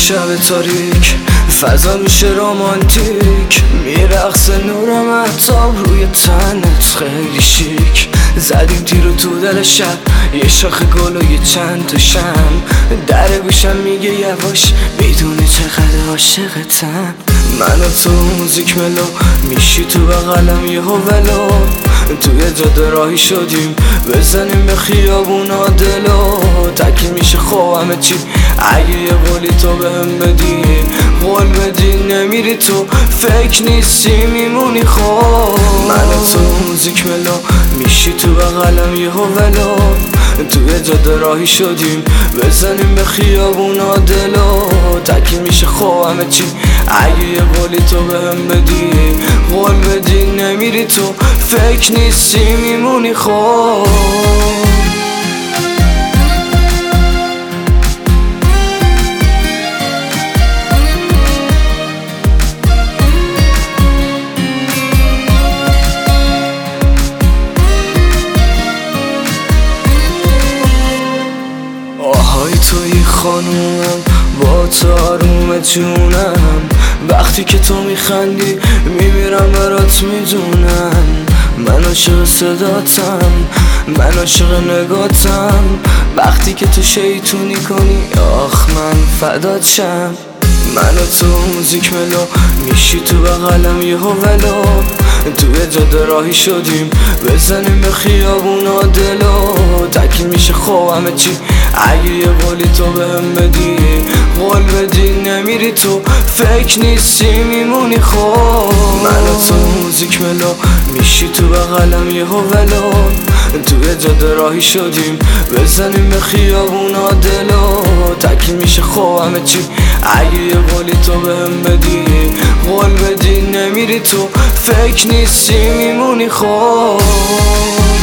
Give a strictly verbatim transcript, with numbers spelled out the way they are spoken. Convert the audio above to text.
شب تاریک فضا میشه رمانتیک، میرقص نور مهتاب روی تنت خیلی شیک. زدیم تیرو تو دل شب، یه شاخ گل و یه چند تا شم. در گوشم میگه یواش بدونی چقدر عاشقتم. من و تو موزیک ملو میشی تو بغلم یه ولو. توی جاده راهی شدیم بزنیم به خیابونا دلو. تکی میشه خوب همه چی اگه یه قولی تو بهم بدی. قول بدی نمیری تو فکر نیستی میمونی خوب. من و تو موزیک ملو میشی تو بغلم یه ولو. توی جاده راهی شدیم بزنیم به خیابونا دلو. تکی میشه خوب همه چی اگه یه قولی تو بهم بدی. قول بدی نمیری تو فکر نیستی میمونی خوب. آهای توی خانومم با تو آروم جونم. وقتی که تو میخندی میمیرم برات میدونم. من عاشق صداتم، من عاشق نگاتم. وقتی که تو شیطونی کنی آخ من فدات شم. من و تو موزیک ملو میشی تو بغلم یه ولو. توی جاده راهی شدیم بزنیم به خیابونا دلو. تکی میشه خوب همه چی اگه یه قولی تو بهم بدی. قول بدی نمیری تو فکر نیستی میمونی خوب. من و تو موزیک ملو میشی تو بغلم یه ولو. توی جاده راهی شدیم بزنیم به خیابونا دلو. تکی میشه خوب همه چی اگه یه قولی تو بهم بدی. قول بدی نمیری تو فکر نیستی میمونی خوب.